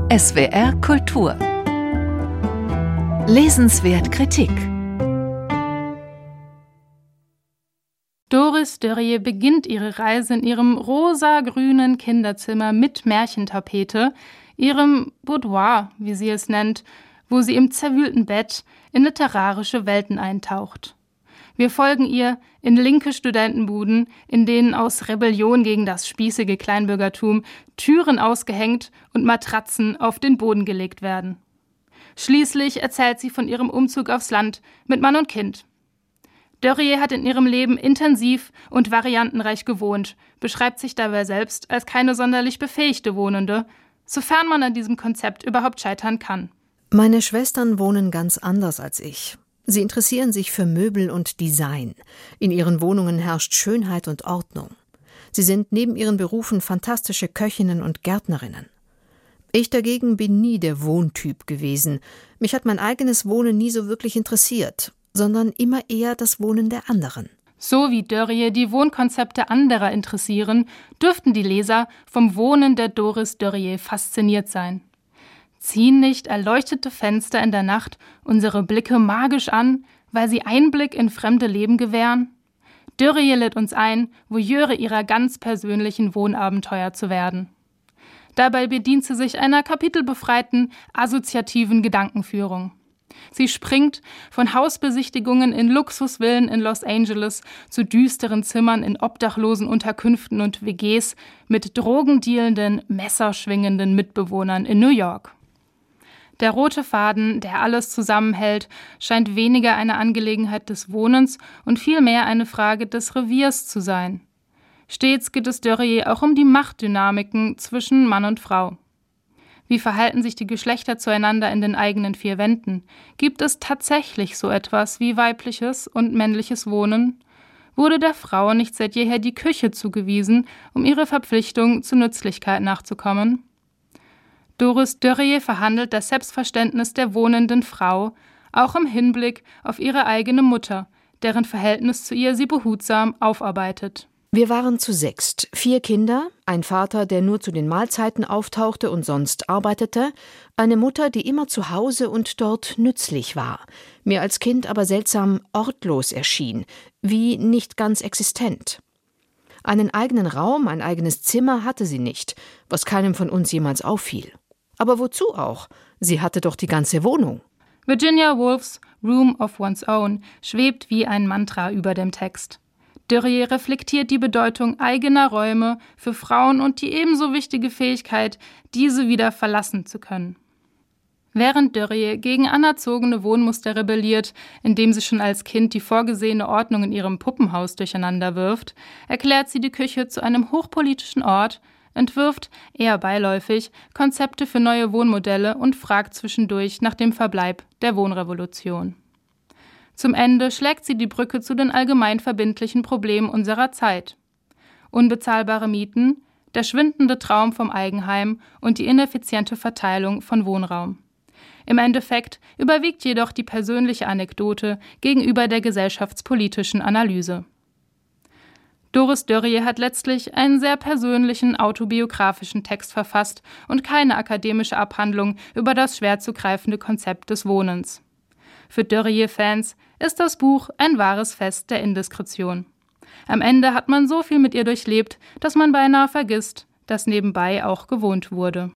SWR Kultur. Lesenswert Kritik. Doris Dörrié beginnt ihre Reise in ihrem rosa-grünen Kinderzimmer mit Märchentapete, ihrem Boudoir, wie sie es nennt, wo sie im zerwühlten Bett in literarische Welten eintaucht. Wir folgen ihr in linke Studentenbuden, in denen aus Rebellion gegen das spießige Kleinbürgertum Türen ausgehängt und Matratzen auf den Boden gelegt werden. Schließlich erzählt sie von ihrem Umzug aufs Land mit Mann und Kind. Dörrié hat in ihrem Leben intensiv und variantenreich gewohnt, beschreibt sich dabei selbst als keine sonderlich befähigte Wohnende, sofern man an diesem Konzept überhaupt scheitern kann. Meine Schwestern wohnen ganz anders als ich. Sie interessieren sich für Möbel und Design. In ihren Wohnungen herrscht Schönheit und Ordnung. Sie sind neben ihren Berufen fantastische Köchinnen und Gärtnerinnen. Ich dagegen bin nie der Wohntyp gewesen. Mich hat mein eigenes Wohnen nie so wirklich interessiert, sondern immer eher das Wohnen der anderen. So wie Dörrié die Wohnkonzepte anderer interessieren, dürften die Leser vom Wohnen der Doris Dörrié fasziniert sein. Ziehen nicht erleuchtete Fenster in der Nacht unsere Blicke magisch an, weil sie Einblick in fremde Leben gewähren? Dörrié lädt uns ein, Voyeure ihrer ganz persönlichen Wohnabenteuer zu werden. Dabei bedient sie sich einer kapitelbefreiten, assoziativen Gedankenführung. Sie springt von Hausbesichtigungen in Luxusvillen in Los Angeles zu düsteren Zimmern in obdachlosen Unterkünften und WGs mit drogendealenden, messerschwingenden Mitbewohnern in New York. Der rote Faden, der alles zusammenhält, scheint weniger eine Angelegenheit des Wohnens und vielmehr eine Frage des Reviers zu sein. Stets geht es Dörrié auch um die Machtdynamiken zwischen Mann und Frau. Wie verhalten sich die Geschlechter zueinander in den eigenen vier Wänden? Gibt es tatsächlich so etwas wie weibliches und männliches Wohnen? Wurde der Frau nicht seit jeher die Küche zugewiesen, um ihrer Verpflichtung zur Nützlichkeit nachzukommen? Doris Dörrié verhandelt das Selbstverständnis der wohnenden Frau, auch im Hinblick auf ihre eigene Mutter, deren Verhältnis zu ihr sie behutsam aufarbeitet. Wir waren zu 6, 4 Kinder, ein Vater, der nur zu den Mahlzeiten auftauchte und sonst arbeitete, eine Mutter, die immer zu Hause und dort nützlich war, mir als Kind aber seltsam ortlos erschien, wie nicht ganz existent. Einen eigenen Raum, ein eigenes Zimmer hatte sie nicht, was keinem von uns jemals auffiel. Aber wozu auch? Sie hatte doch die ganze Wohnung. Virginia Woolfs Room of One's Own schwebt wie ein Mantra über dem Text. Dörrié reflektiert die Bedeutung eigener Räume für Frauen und die ebenso wichtige Fähigkeit, diese wieder verlassen zu können. Während Dörrié gegen anerzogene Wohnmuster rebelliert, indem sie schon als Kind die vorgesehene Ordnung in ihrem Puppenhaus durcheinander wirft, erklärt sie die Küche zu einem hochpolitischen Ort, entwirft, eher beiläufig, Konzepte für neue Wohnmodelle und fragt zwischendurch nach dem Verbleib der Wohnrevolution. Zum Ende schlägt sie die Brücke zu den allgemein verbindlichen Problemen unserer Zeit. Unbezahlbare Mieten, der schwindende Traum vom Eigenheim und die ineffiziente Verteilung von Wohnraum. Im Endeffekt überwiegt jedoch die persönliche Anekdote gegenüber der gesellschaftspolitischen Analyse. Doris Dörrié hat letztlich einen sehr persönlichen autobiografischen Text verfasst und keine akademische Abhandlung über das schwer zu greifende Konzept des Wohnens. Für Dörrié-Fans ist das Buch ein wahres Fest der Indiskretion. Am Ende hat man so viel mit ihr durchlebt, dass man beinahe vergisst, dass nebenbei auch gewohnt wurde.